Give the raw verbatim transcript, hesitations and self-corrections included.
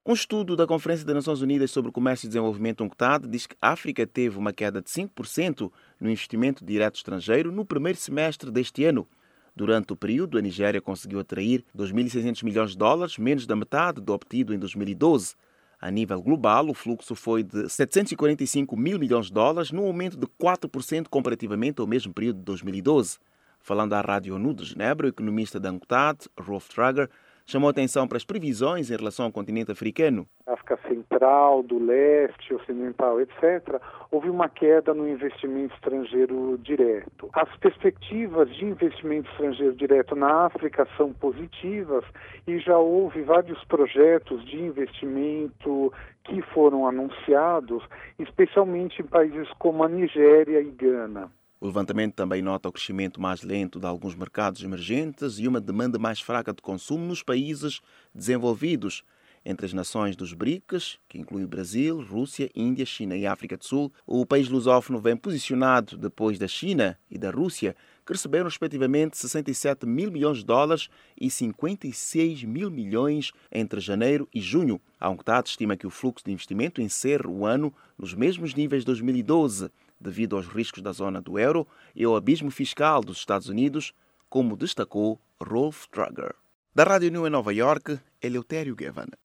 Um estudo da Conferência das Nações Unidas sobre Comércio e Desenvolvimento UNCTAD diz que a África teve uma queda de cinco por cento no investimento direto estrangeiro no primeiro semestre deste ano. Durante o período, a Nigéria conseguiu atrair dois mil e seiscentos milhões de dólares, menos da metade do obtido em dois mil e doze. A nível global, o fluxo foi de setecentos e quarenta e cinco mil milhões de dólares, num aumento de quatro por cento comparativamente ao mesmo período de dois mil e doze. Falando à Rádio ONU de Genebra, o economista da UNCTAD, Rolf Trager, chamou atenção para as previsões em relação ao continente africano. África Central, do Leste, Ocidental, etcétera, houve uma queda no investimento estrangeiro direto. As perspectivas de investimento estrangeiro direto na África são positivas e já houve vários projetos de investimento que foram anunciados, especialmente em países como a Nigéria e Gana. O levantamento também nota o crescimento mais lento de alguns mercados emergentes e uma demanda mais fraca de consumo nos países desenvolvidos. Entre as nações dos BRICS, que inclui o Brasil, Rússia, Índia, China e África do Sul, o país lusófono vem posicionado depois da China e da Rússia, que receberam respectivamente sessenta e sete mil milhões de dólares e cinquenta e seis mil milhões entre janeiro e junho. A UNCTAD estima que o fluxo de investimento encerre o ano nos mesmos níveis de dois mil e doze, devido aos riscos da zona do euro e ao abismo fiscal dos Estados Unidos, como destacou Rolf Trager. Da Rádio ONU em Nova Iorque, Eleutério Gavan.